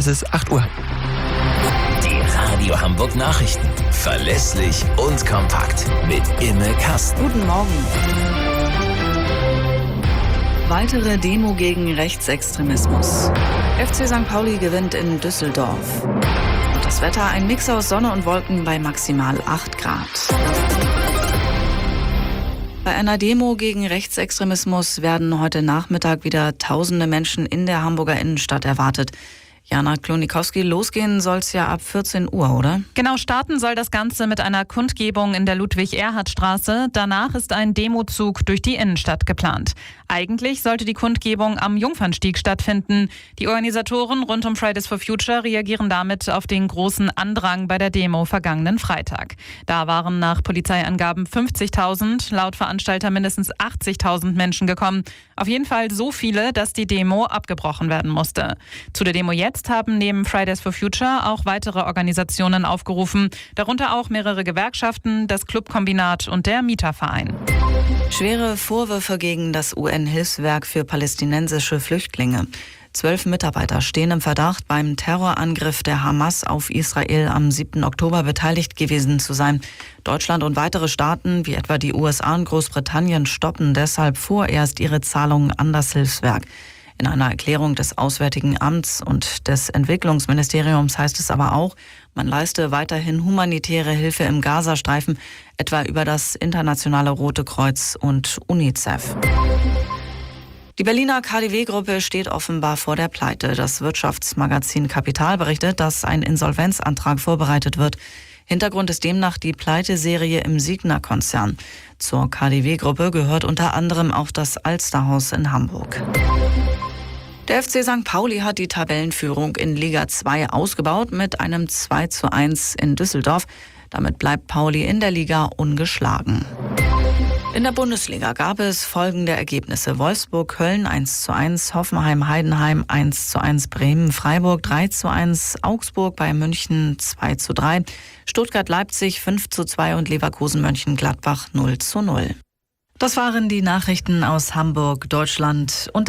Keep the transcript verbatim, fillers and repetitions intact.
Es ist acht Uhr. Die Radio Hamburg Nachrichten. Verlässlich und kompakt. Mit Imme Kasten. Guten Morgen. Weitere Demo gegen Rechtsextremismus. F C Sankt Pauli gewinnt in Düsseldorf. Und das Wetter, ein Mix aus Sonne und Wolken bei maximal acht Grad. Bei einer Demo gegen Rechtsextremismus werden heute Nachmittag wieder tausende Menschen in der Hamburger Innenstadt erwartet. Jana Klonikowski, losgehen soll's ja ab vierzehn Uhr, oder? Genau, starten soll das Ganze mit einer Kundgebung in der Ludwig-Erhard-Straße. Danach ist ein Demozug durch die Innenstadt geplant. Eigentlich sollte die Kundgebung am Jungfernstieg stattfinden. Die Organisatoren rund um Fridays for Future reagieren damit auf den großen Andrang bei der Demo vergangenen Freitag. Da waren nach Polizeiangaben fünfzigtausend, laut Veranstalter mindestens achtzigtausend Menschen gekommen. Auf jeden Fall so viele, dass die Demo abgebrochen werden musste. Zu der Demo jetzt haben neben Fridays for Future auch weitere Organisationen aufgerufen, darunter auch mehrere Gewerkschaften, das Clubkombinat und der Mieterverein. Schwere Vorwürfe gegen das U N-Hilfswerk für palästinensische Flüchtlinge. Zwölf Mitarbeiter stehen im Verdacht, beim Terrorangriff der Hamas auf Israel am siebten Oktober beteiligt gewesen zu sein. Deutschland und weitere Staaten, wie etwa die U S A und Großbritannien, stoppen deshalb vorerst ihre Zahlungen an das Hilfswerk. In einer Erklärung des Auswärtigen Amts und des Entwicklungsministeriums heißt es aber auch, man leiste weiterhin humanitäre Hilfe im Gazastreifen, etwa über das Internationale Rote Kreuz und UNICEF. Die Berliner K D W-Gruppe steht offenbar vor der Pleite. Das Wirtschaftsmagazin Kapital berichtet, dass ein Insolvenzantrag vorbereitet wird. Hintergrund ist demnach die Pleiteserie im Signa-Konzern. Zur K D W-Gruppe gehört unter anderem auch das Alsterhaus in Hamburg. Der F C Sankt Pauli hat die Tabellenführung in Liga zwei ausgebaut mit einem zwei zu eins in Düsseldorf. Damit bleibt Pauli in der Liga ungeschlagen. In der Bundesliga gab es folgende Ergebnisse. Wolfsburg-Köln eins zu eins, Hoffenheim-Heidenheim eins zu eins, Bremen-Freiburg drei zu eins, Augsburg bei München zwei zu drei, Stuttgart-Leipzig fünf zu zwei und Leverkusen-Mönchengladbach null zu null. Das waren die Nachrichten aus Hamburg, Deutschland und